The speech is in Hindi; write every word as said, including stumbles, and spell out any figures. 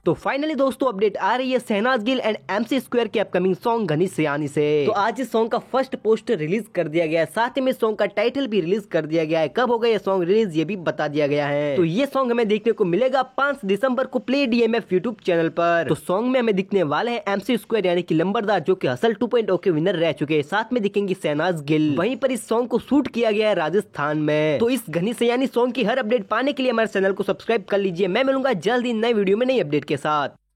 तो फाइनली दोस्तों अपडेट आ रही है Shehnaaz Gill and MC square के अपकमिंग सॉन्ग घनी सयानी से। तो आज इस सॉन्ग का फर्स्ट पोस्टर रिलीज कर दिया गया है, साथ ही में सॉन्ग का टाइटल भी रिलीज कर दिया गया है। कब होगा ये सॉन्ग रिलीज ये भी बता दिया गया है। तो ये सॉन्ग हमें देखने को मिलेगा पांच दिसंबर को प्ले डीएमएफ यूट्यूब चैनल पर। तो सॉन्ग में हमें दिखने वाले हैं एमसी स्क्वायर यानी कि लंबरदार, जो कि हसल टू पॉइंट ओ के विनर रह चुके हैं। साथ में दिखेंगी शहनाज गिल। वहीं पर इस सॉन्ग को शूट किया गया है राजस्थान में। तो इस घनी सयानी सॉन्ग की हर अपडेट पाने के लिए हमारे चैनल को सब्सक्राइब कर लीजिए। मैं मिलूंगा जल्द ही नए वीडियो में नई अपडेट के साथ।